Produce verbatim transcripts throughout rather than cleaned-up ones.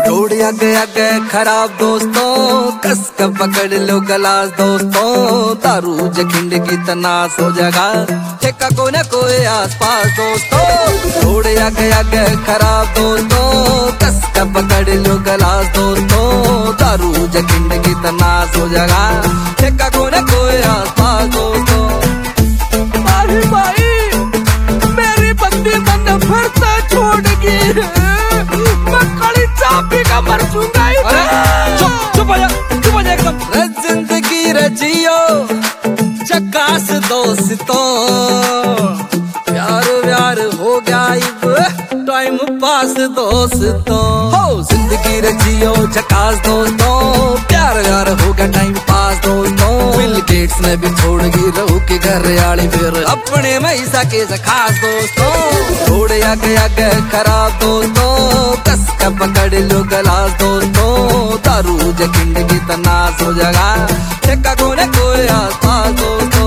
Road आगे आगे खराब दोस्तों, कस कर पकड़ लो गलास दोस्तों, दारू जखिंड की तनास हो जाएगा, ठेका को न कोई आस पास दोस्तों। रोड आगे आगे खराब दोस्तों, कस कर पकड़ लो गलास दोस्तों, दारू जखिंड की तनास हो जाएगा, ठेका को न कोई आस पास दोस्तों। माही भाई मेरी बंदी मन भरता छोड़गी, मैं कड़ी चाबी का मर जाऊंगा। चुप चुप हो जा, चुप हो जा एकदम। जिंदगी रजियो चकास दोस्तों, प्यार व्यार हो गया टाइम पास दोस्तों। हो जिंदगी रजियो चकास दोस्तों, प्यार व्यार हो गया टाइम पास दोस्तों। बिल गेट्स ने भी छोड़ गी रहू के घर आली, फिर अपने मैसा के खास दोस्तों। थोड़े आगे आगे खराब दोस्तों, कस का पकड़ लो गलास दोस्तों, दारू जखिंड की तनास हो जाएगा, ठेका कोने कोई आस पास दोस्तों।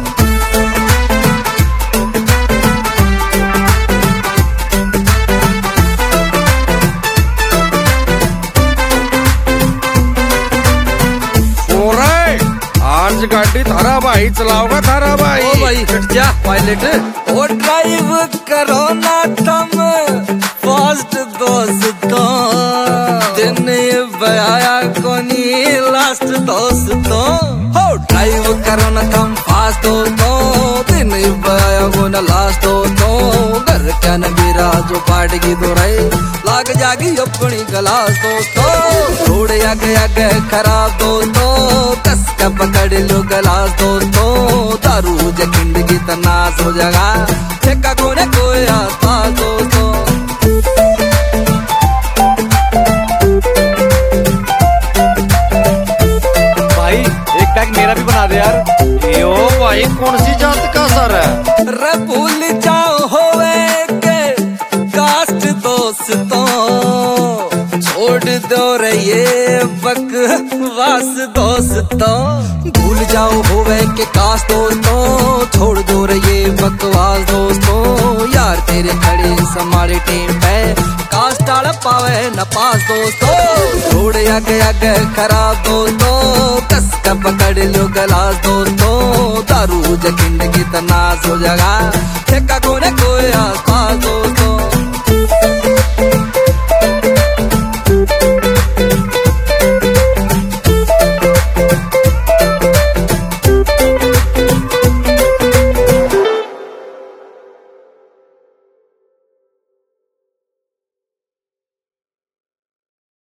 आज गाड़ी थारा भाई चलाओगा, थारा भाई। ओ भाई हट जा पायलट, ओ ड्राइव करो ना तुम फास्ट दोस्तों, दिन बयाया कोनी लास्ट दोस्तों। हो ड्राइव करो ना तुम फास्ट दोस्तों, दिन बयाया कोना लास्ट दोस्तों। घर क्या न मेरा जो पाट की दोराई लाग जागी अपनी गलास दोस्तों। थोड़े आगे आगे खराब दोस्तों, कस का पकड़ लो गलास दोस्तों, दारू जखिंड की तनास हो जाएगा, ठेका कोने कोई आस पास दोस्तों। भाई एक पैक मेरा भी बना दे यार। यो भाई कौन सी जात का सर है? रे भूल जाओ होवे के कास्ट दोस्तों, छोड़ दो रे ये बकवास दोस्तों। भूल जाओ होवे के कास्ट दोस्तों, छोड़ दो रे ये बकवास दोस्तों। यार तेरे खड़े हमारे टीम पे कास्ट आड़ा पावे न पास दोस्तों। थोड़े आगे आगे खराब दोस्तों, कस का पकड़ लो गलास दोस्तों, दारू जखिंड की तनास हो जाएगा, ठेका कोने कोई आस पास दोस्तों।